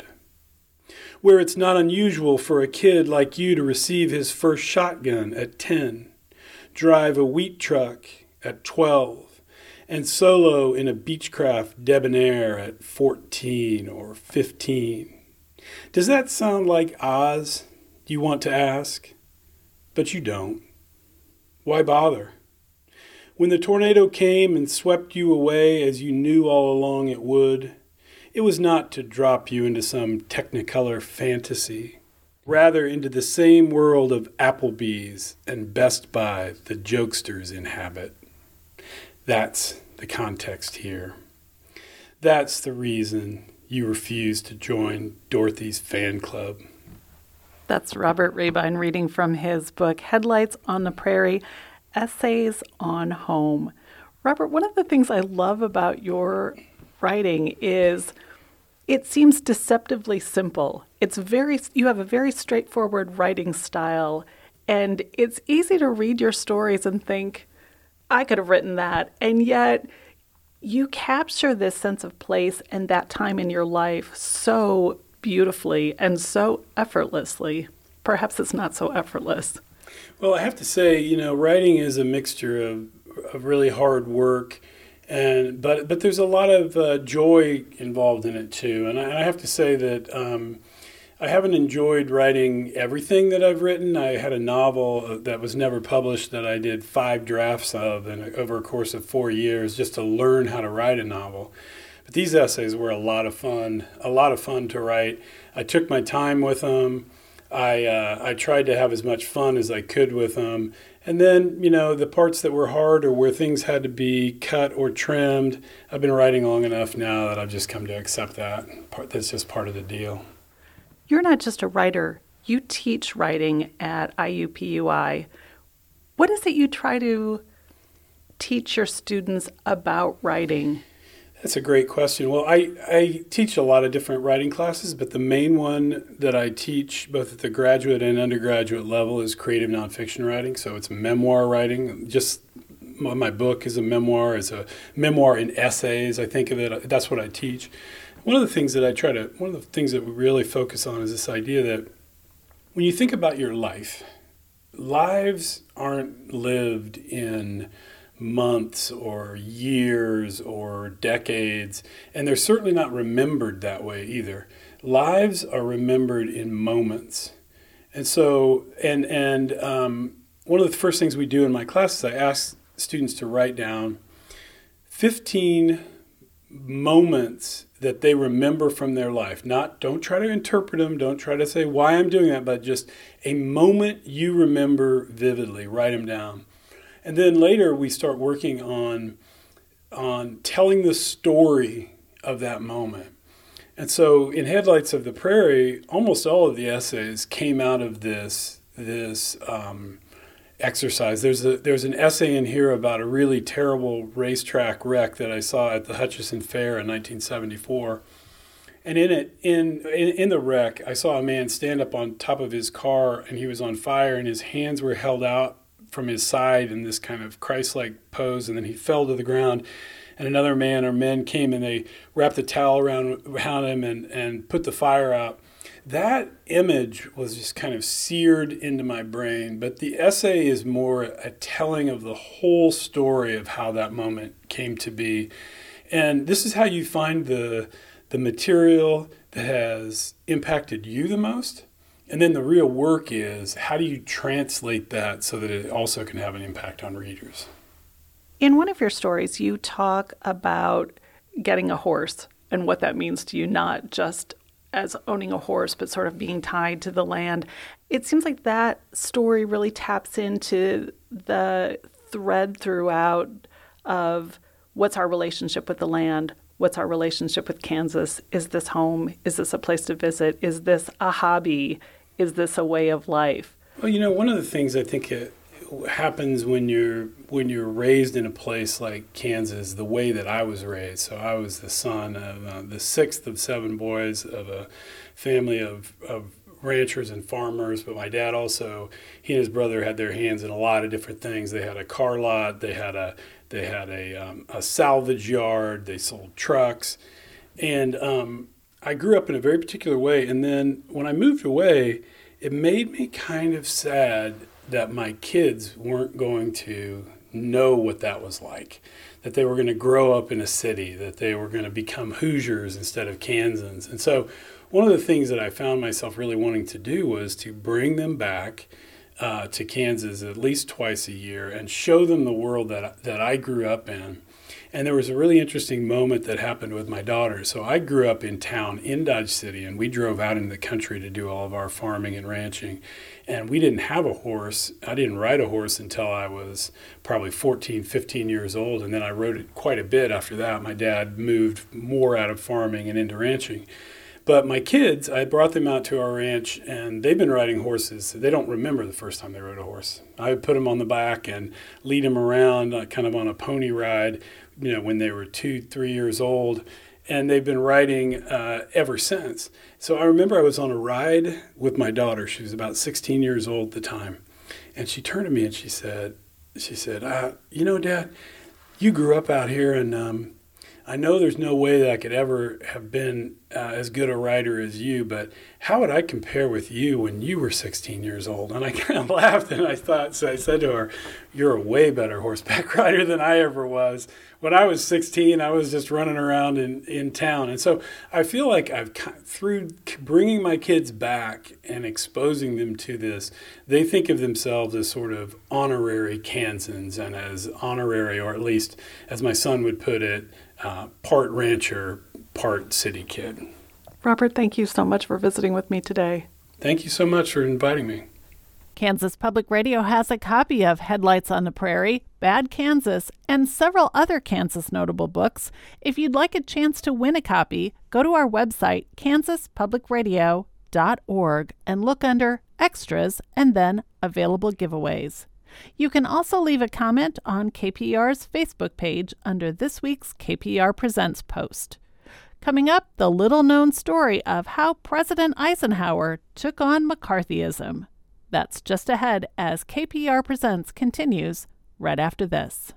where it's not unusual for a kid like you to receive his first shotgun at 10, drive a wheat truck at 12, and solo in a Beechcraft debonair at 14 or 15. Does that sound like Oz, you want to ask? But you don't. Why bother? When the tornado came and swept you away as you knew all along it would, it was not to drop you into some Technicolor fantasy, rather into the same world of Applebee's and Best Buy the jokesters inhabit. That's the context here. That's the reason you refuse to join Dorothy's fan club. That's Robert Rabine reading from his book, Headlights on the Prairie, Essays on Home. Robert, one of the things I love about your writing is it seems deceptively simple. You have a very straightforward writing style, and it's easy to read your stories and think, I could have written that. And yet you capture this sense of place and that time in your life so beautifully and so effortlessly. Perhaps it's not so effortless. Well, I have to say, writing is a mixture of really hard work, but there's a lot of joy involved in it too. And I have to say that I haven't enjoyed writing everything that I've written. I had a novel that was never published that I did 5 drafts of over a course of 4 years just to learn how to write a novel. But these essays were a lot of fun to write. I took my time with them. I tried to have as much fun as I could with them. And then, the parts that were hard or where things had to be cut or trimmed, I've been writing long enough now that I've just come to accept that. That's just part of the deal. You're not just a writer. You teach writing at IUPUI. What is it you try to teach your students about writing? That's a great question. Well, I teach a lot of different writing classes, but the main one that I teach both at the graduate and undergraduate level is creative nonfiction writing. So it's memoir writing. Just my book is a memoir. It's a memoir in essays. I think of it. That's what I teach. One of the things that we really focus on is this idea that when you think about your life, lives aren't lived in months or years or decades, and they're certainly not remembered that way either. Lives are remembered in moments. And so, one of the first things we do in my classes, I ask students to write down 15 moments that they remember from their life. Don't try to interpret them, don't try to say why I'm doing that, but just a moment you remember vividly. Write them down. And then later we start working on telling the story of that moment. And so in Headlights of the Prairie, almost all of the essays came out of this exercise. There's an essay in here about a really terrible racetrack wreck that I saw at the Hutchison Fair in 1974. And in the wreck, I saw a man stand up on top of his car, and he was on fire, and his hands were held out from his side in this kind of Christ-like pose, and then he fell to the ground. And another man or men came and they wrapped a towel around him and put the fire out. That image was just kind of seared into my brain, but the essay is more a telling of the whole story of how that moment came to be. And this is how you find the material that has impacted you the most. And then the real work is, how do you translate that so that it also can have an impact on readers? In one of your stories, you talk about getting a horse and what that means to you, not just as owning a horse, but sort of being tied to the land. It seems like that story really taps into the thread throughout of what's our relationship with the land, what's our relationship with Kansas? Is this home? Is this a place to visit? Is this a hobby? Is this a way of life? Well, one of the things I think happens when you're raised in a place like Kansas, the way that I was raised. So I was the son of the sixth of 7 boys of a family of ranchers and farmers. But my dad also, he and his brother had their hands in a lot of different things. They had a car lot. They had a salvage yard. They sold trucks, and I grew up in a very particular way. And then when I moved away, it made me kind of sad that my kids weren't going to know what that was like, that they were going to grow up in a city, that they were going to become Hoosiers instead of Kansans. And so one of the things that I found myself really wanting to do was to bring them back to Kansas at least twice a year and show them the world that I grew up in. And there was a really interesting moment that happened with my daughter. So I grew up in town in Dodge City, and we drove out into the country to do all of our farming and ranching. And we didn't have a horse. I didn't ride a horse until I was probably 14, 15 years old. And then I rode it quite a bit after that. My dad moved more out of farming and into ranching. But my kids, I brought them out to our ranch, and they've been riding horses. They don't remember the first time they rode a horse. I would put them on the back and lead them around kind of on a pony ride, when they were 2, 3 years old. And they've been riding ever since. So I remember I was on a ride with my daughter. She was about 16 years old at the time. And she turned to me and she said, Dad, you grew up out here, and I know there's no way that I could ever have been as good a rider as you, but how would I compare with you when you were 16 years old? And I kind of laughed, and I said to her, you're a way better horseback rider than I ever was. When I was 16, I was just running around in town. And so I feel like through bringing my kids back and exposing them to this, they think of themselves as sort of honorary Kansans and as honorary, or at least as my son would put it, part rancher, part city kid. Robert, thank you so much for visiting with me today. Thank you so much for inviting me. Kansas Public Radio has a copy of Headlights on the Prairie, Bad Kansas, and several other Kansas notable books. If you'd like a chance to win a copy, go to our website, kansaspublicradio.org, and look under Extras and then Available Giveaways. You can also leave a comment on KPR's Facebook page under this week's KPR Presents post. Coming up, the little-known story of how President Eisenhower took on McCarthyism. That's just ahead as KPR Presents continues right after this.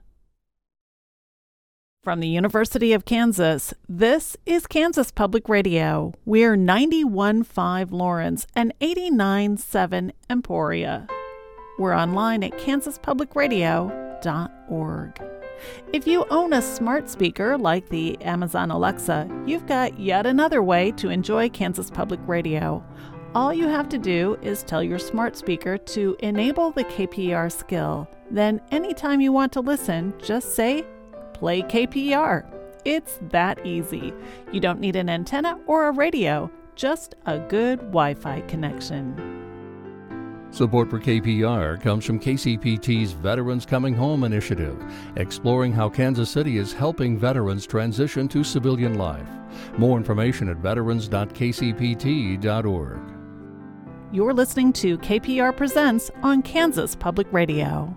From the University of Kansas, this is Kansas Public Radio. We're 91.5 Lawrence and 89.7 Emporia. We're online at kansaspublicradio.org. If you own a smart speaker like the Amazon Alexa, you've got yet another way to enjoy Kansas Public Radio. All you have to do is tell your smart speaker to enable the KPR skill. Then anytime you want to listen, just say, "Play KPR." It's that easy. You don't need an antenna or a radio, just a good Wi-Fi connection. Support for KPR comes from KCPT's Veterans Coming Home initiative, exploring how Kansas City is helping veterans transition to civilian life. More information at veterans.kcpt.org. You're listening to KPR Presents on Kansas Public Radio.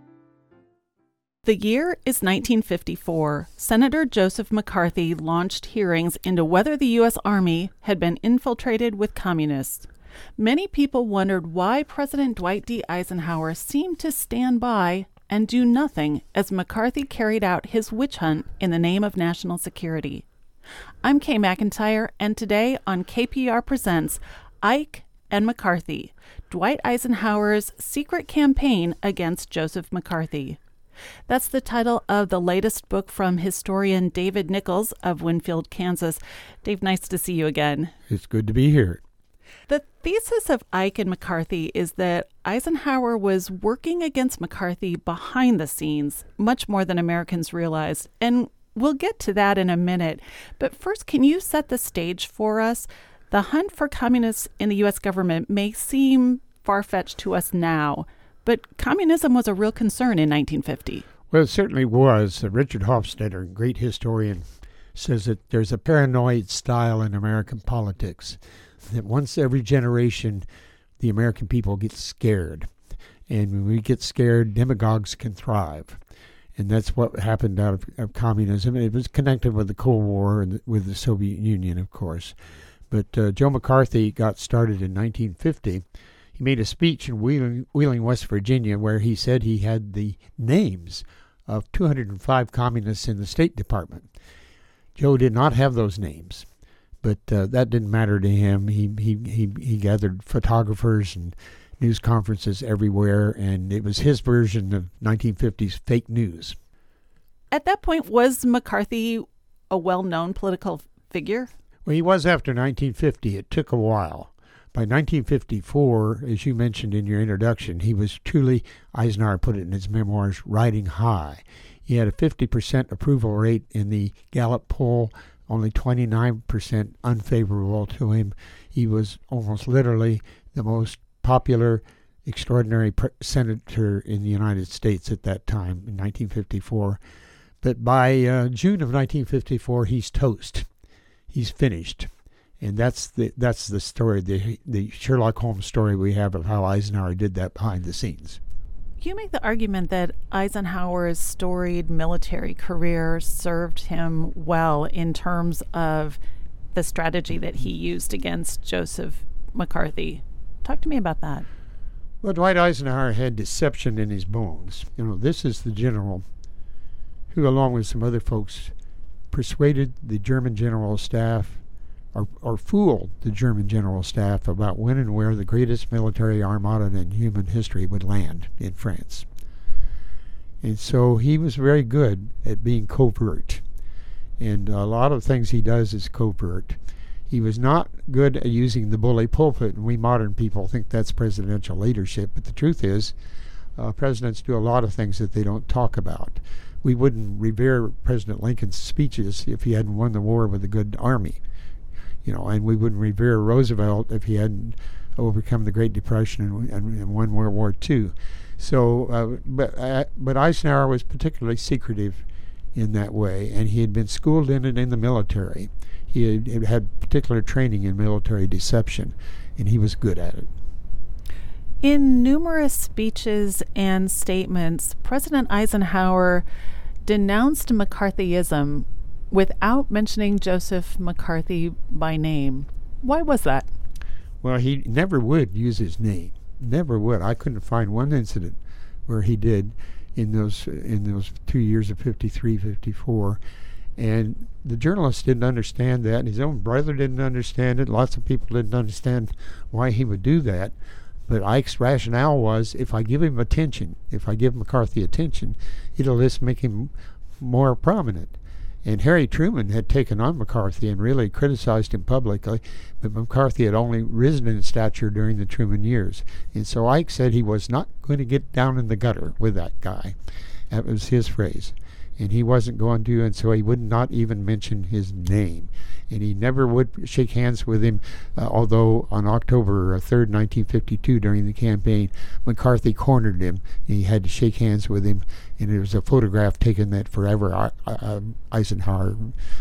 The year is 1954. Senator Joseph McCarthy launched hearings into whether the U.S. Army had been infiltrated with communists. Many people wondered why President Dwight D. Eisenhower seemed to stand by and do nothing as McCarthy carried out his witch hunt in the name of national security. I'm Kay McIntyre, and today on KPR Presents Ike and McCarthy, Dwight Eisenhower's secret campaign against Joseph McCarthy. That's the title of the latest book from historian David Nichols of Winfield, Kansas. Dave, nice to see you again. It's good to be here. The thesis of Ike and McCarthy is that Eisenhower was working against McCarthy behind the scenes, much more than Americans realized. And we'll get to that in a minute. But first, can you set the stage for us? The hunt for communists in the U.S. government may seem far-fetched to us now, but communism was a real concern in 1950. Well, it certainly was. Richard Hofstadter, a great historian, says that there's a paranoid style in American politics, that once every generation, the American people get scared. And when we get scared, demagogues can thrive. And that's what happened out of communism. It was connected with the Cold War and with the Soviet Union, of course. But Joe McCarthy got started in 1950. He made a speech in Wheeling, West Virginia, where he said he had the names of 205 communists in the State Department. Joe did not have those names, but that didn't matter to him. He gathered photographers and news conferences everywhere, and it was his version of 1950s fake news. At that point, was McCarthy a well-known political figure? Well, he was after 1950. It took a while. By 1954, as you mentioned in your introduction, he was truly, Eisenhower put it in his memoirs, riding high. He had a 50% approval rate in the Gallup poll, only 29% unfavorable to him. He was almost literally the most popular, extraordinary senator in the United States at that time, in 1954. But by June of 1954, he's toast. He's finished. And that's the story, the Sherlock Holmes story we have of how Eisenhower did that behind the scenes. You make the argument that Eisenhower's storied military career served him well in terms of the strategy that he used against Joseph McCarthy. Talk to me about that. Well, Dwight Eisenhower had deception in his bones. This is the general who, along with some other folks, persuaded the German general staff or fooled the German general staff about when and where the greatest military armada in human history would land in France. And so he was very good at being covert. And a lot of things he does is covert. He was not good at using the bully pulpit, and we modern people think that's presidential leadership. But the truth is, presidents do a lot of things that they don't talk about. We wouldn't revere President Lincoln's speeches if he hadn't won the war with a good army. And we wouldn't revere Roosevelt if he hadn't overcome the Great Depression and won World War II. So, but Eisenhower was particularly secretive in that way, and he had been schooled in it in the military. He had particular training in military deception, and he was good at it. In numerous speeches and statements, President Eisenhower denounced McCarthyism without mentioning Joseph McCarthy by name. Why was that? Well, he never would use his name. Never would. I couldn't find one incident where he did in those 2 years of 53, 54. And the journalists didn't understand that. His own brother didn't understand it. Lots of people didn't understand why he would do that. But Ike's rationale was, if I give him attention, if I give McCarthy attention, it'll just make him more prominent. And Harry Truman had taken on McCarthy and really criticized him publicly, but McCarthy had only risen in stature during the Truman years. And so Ike said he was not going to get down in the gutter with that guy. That was his phrase. And he wasn't going to, and so he would not even mention his name. And he never would shake hands with him, although on October 3rd, 1952, during the campaign, McCarthy cornered him, and he had to shake hands with him, and it was a photograph taken that forever Eisenhower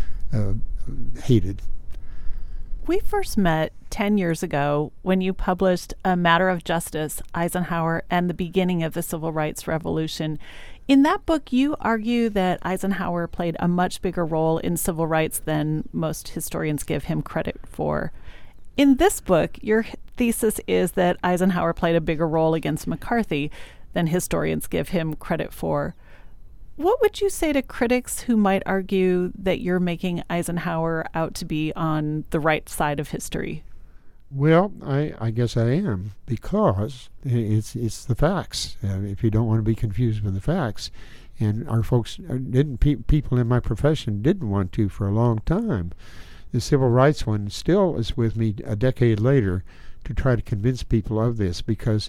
hated. We first met 10 years ago when you published A Matter of Justice, Eisenhower and the Beginning of the Civil Rights Revolution. In that book, you argue that Eisenhower played a much bigger role in civil rights than most historians give him credit for. In this book, your thesis is that Eisenhower played a bigger role against McCarthy than historians give him credit for. What would you say to critics who might argue that you're making Eisenhower out to be on the right side of history? Well, I guess I am, because it's the facts. If you don't want to be confused with the facts, and our folks people in my profession didn't want to for a long time. The civil rights one still is with me a decade later to try to convince people of this, because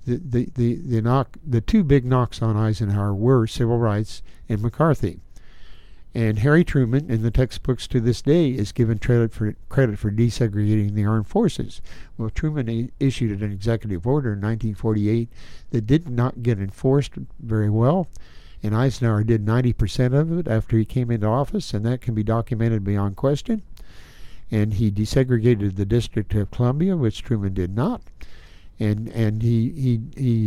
the two big knocks on Eisenhower were civil rights and McCarthy. And Harry Truman, in the textbooks to this day, is given credit for desegregating the armed forces. Well, Truman issued an executive order in 1948 that did not get enforced very well, and Eisenhower did 90% of it after he came into office, and that can be documented beyond question. And he desegregated the District of Columbia, which Truman did not, and he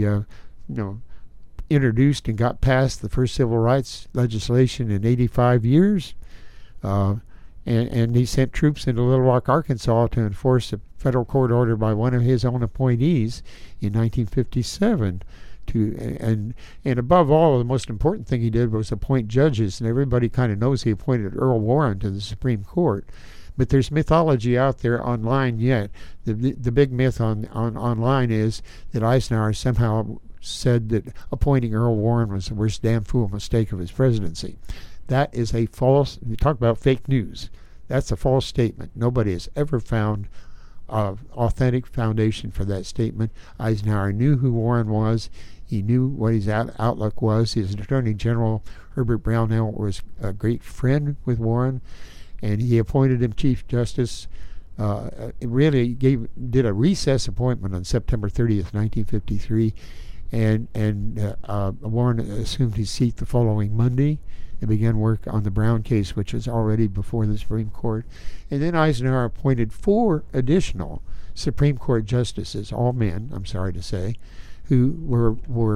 introduced and got passed the first civil rights legislation in 85 years, and he sent troops into Little Rock, Arkansas to enforce a federal court order by one of his own appointees in 1957. And above all, the most important thing he did was appoint judges, and everybody kind of knows he appointed Earl Warren to the Supreme Court. But there's mythology out there online yet. The big myth online is that Eisenhower somehow said that appointing Earl Warren was the worst damn fool mistake of his presidency. That is a false, you talk about fake news, that's a false statement. Nobody has ever found an authentic foundation for that statement. Eisenhower knew who Warren was. He knew what his outlook was. His Attorney General, Herbert Brownell, was a great friend with Warren, and he appointed him Chief Justice. Did a recess appointment on September 30th, 1953, and Warren assumed his seat the following Monday and began work on the Brown case, which was already before the Supreme Court. And then Eisenhower appointed 4 additional Supreme Court justices, all men, I'm sorry to say, who were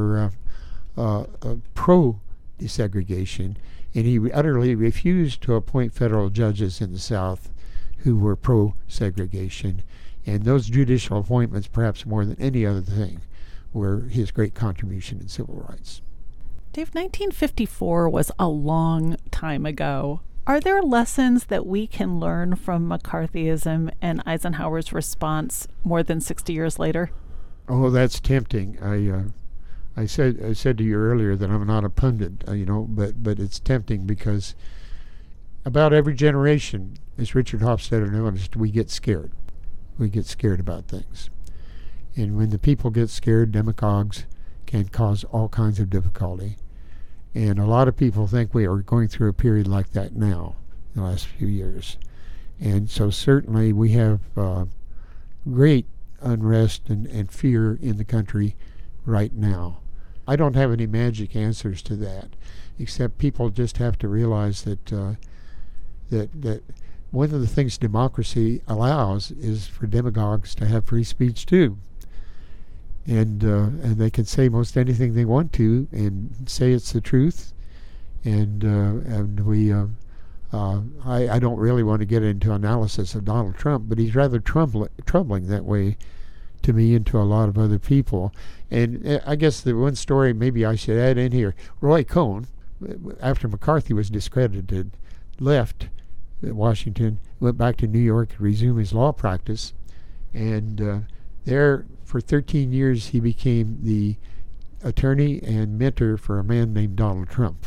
pro-desegregation, and he utterly refused to appoint federal judges in the South who were pro-segregation. And those judicial appointments, perhaps more than any other thing, were his great contribution in civil rights. Dave, 1954 was a long time ago. Are there lessons that we can learn from McCarthyism and Eisenhower's response more than 60 years later? Oh, that's tempting. I said to you earlier that I'm not a pundit, but it's tempting, because about every generation, as Richard Hofstadter noticed, we get scared. We get scared about things. And when the people get scared, demagogues can cause all kinds of difficulty. And a lot of people think we are going through a period like that now, in the last few years. And so certainly we have great unrest and fear in the country right now. I don't have any magic answers to that, except people just have to realize that that one of the things democracy allows is for demagogues to have free speech too, and they can say most anything they want to and say it's the truth, and we. I don't really want to get into analysis of Donald Trump, but he's rather troubling that way to me and to a lot of other people. And I guess the one story maybe I should add in here, Roy Cohn, after McCarthy was discredited, left Washington, went back to New York to resume his law practice, and there for 13 years he became the attorney and mentor for a man named Donald Trump.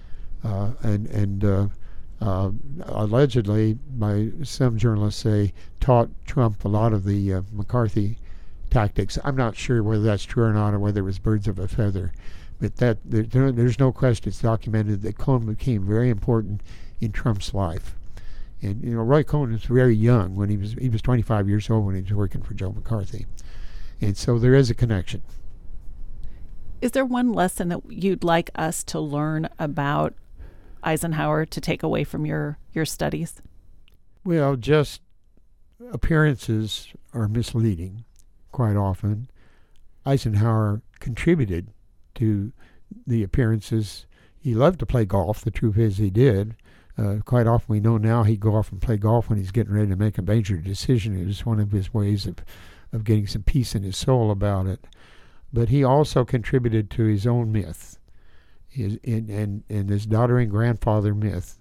Allegedly, by some journalists say, taught Trump a lot of the McCarthy tactics. I'm not sure whether that's true or not, or whether it was birds of a feather, but there's no question, it's documented that Cohn became very important in Trump's life. And Roy Cohn was very young when he was 25 years old when he was working for Joe McCarthy, and so there is a connection. Is there one lesson that you'd like us to learn about Eisenhower to take away from your studies? Well, just appearances are misleading quite often. Eisenhower contributed to the appearances. He loved to play golf. The truth is he did. Quite often we know now he'd go off and play golf when he's getting ready to make a major decision. It was one of his ways of getting some peace in his soul about it. But he also contributed to his own myth, and his doddering grandfather myth.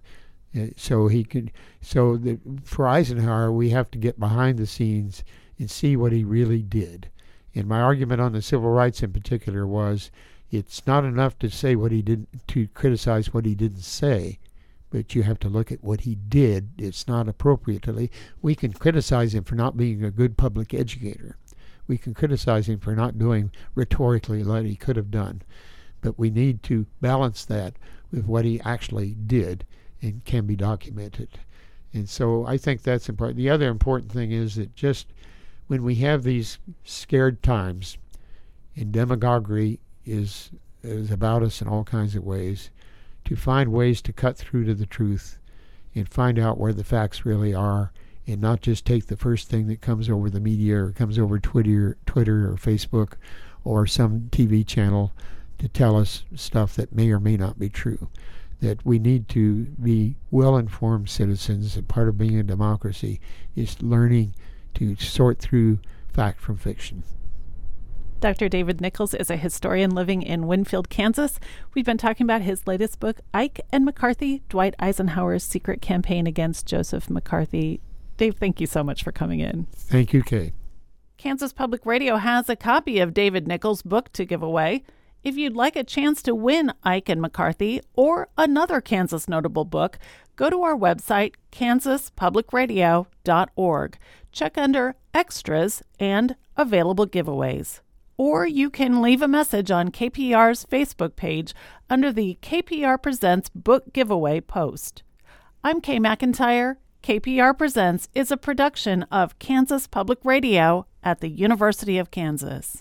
For Eisenhower, we have to get behind the scenes and see what he really did. And my argument on the civil rights in particular was, it's not enough to say what he did, to criticize what he didn't say, but you have to look at what he did. It's not appropriate we can criticize him for not being a good public educator. We can criticize him for not doing rhetorically what he could have done. But we need to balance that with what he actually did and can be documented. And so I think that's important. The other important thing is that just when we have these scared times, and demagoguery is about us in all kinds of ways, to find ways to cut through to the truth and find out where the facts really are, and not just take the first thing that comes over the media or comes over Twitter or Facebook or some TV channel to tell us stuff that may or may not be true. That we need to be well-informed citizens, and part of being a democracy is learning to sort through fact from fiction. Dr. David Nichols is a historian living in Winfield, Kansas. We've been talking about his latest book, Ike and McCarthy, Dwight Eisenhower's Secret Campaign Against Joseph McCarthy. Dave, thank you so much for coming in. Thank you, Kay. Kansas Public Radio has a copy of David Nichols' book to give away. If you'd like a chance to win Ike and McCarthy or another Kansas notable book, go to our website, kansaspublicradio.org. Check under Extras and Available Giveaways. Or you can leave a message on KPR's Facebook page under the KPR Presents Book Giveaway post. I'm Kay McIntyre. KPR Presents is a production of Kansas Public Radio at the University of Kansas.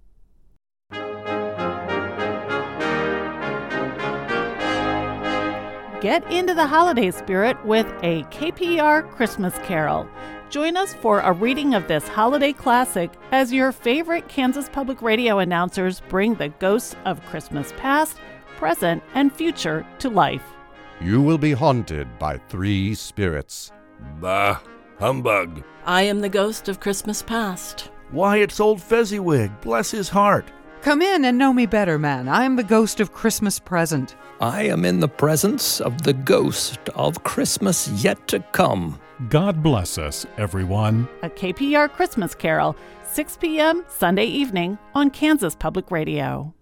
Get into the holiday spirit with a KPR Christmas Carol. Join us for a reading of this holiday classic as your favorite Kansas Public Radio announcers bring the ghosts of Christmas past, present, and future to life. You will be haunted by three spirits. Bah, humbug. I am the ghost of Christmas past. Why, it's old Fezziwig, bless his heart. Come in and know me better, man. I am the ghost of Christmas present. I am in the presence of the ghost of Christmas yet to come. God bless us, everyone. A KPR Christmas Carol, 6 p.m. Sunday evening on Kansas Public Radio.